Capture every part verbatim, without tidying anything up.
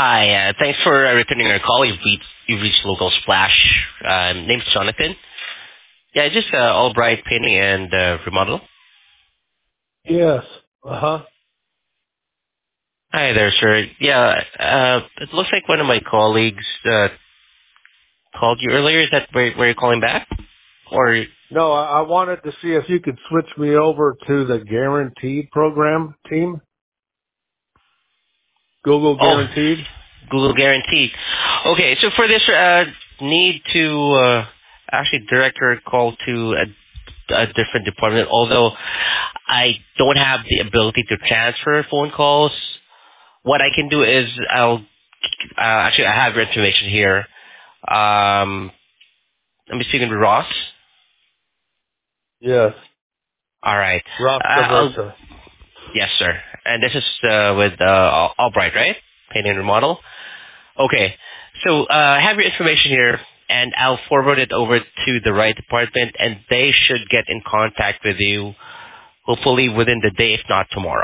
Hi, uh, thanks for uh, returning our call. You've reached, you've reached Local Splash. Um, name's Jonathan. Yeah, just uh, Albright Painting and uh, Remodel. Yes. Uh huh. Hi there, sir. Yeah, uh, it looks like one of my colleagues uh, called you earlier. Is that where, where you're calling back? Or, No, I, I wanted to see if you could switch me over to the Guaranteed program team. Google oh, Guaranteed. Google Guaranteed. Okay, so for this, uh, need to uh, actually direct your call to a, a different department, although I don't have the ability to transfer phone calls. What I can do is I'll uh, actually I have your information here. Um, let me speak with Ross. Yes. All right. Ross Uh, I'll, Traversa. yes, sir. And this is uh, with uh, Al- Albright, right? Paint and remodel. Okay. So uh, I have your information here, and I'll forward it over to the right department, and they should get in contact with you hopefully within the day, if not tomorrow.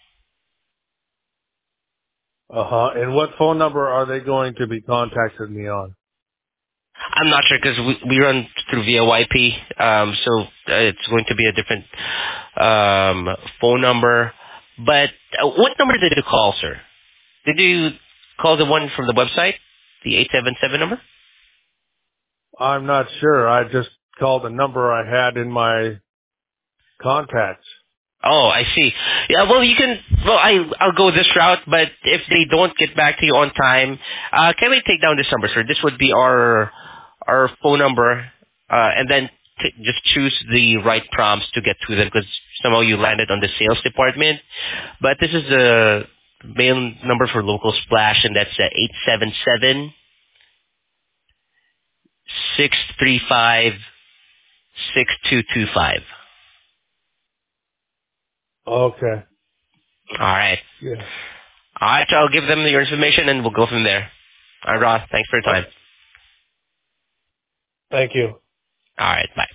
Uh huh. And what phone number are they going to be contacting me on? I'm not sure because we, we run through V O I P, um, so uh, it's going to be a different um, phone number. But uh, what number did you call, sir? Did you call the one from the website, the eight seven seven number? I'm not sure. I just called the number I had in my contacts. Oh, I see. Yeah, well, you can. Well, I I'll go this route, but if they don't get back to you on time, uh, can we take down this number, sir? This would be our our phone number, uh, and then t- just choose the right prompts to get to them because somehow you landed on the sales department. But this is the main number for local splash, and that's uh, eight seven seven six three five six two two five. Okay. All right. Yeah. All right, so I'll give them your information, and we'll go from there. All right, Ross. Thanks for your Oh, time. thank you. All right. Bye.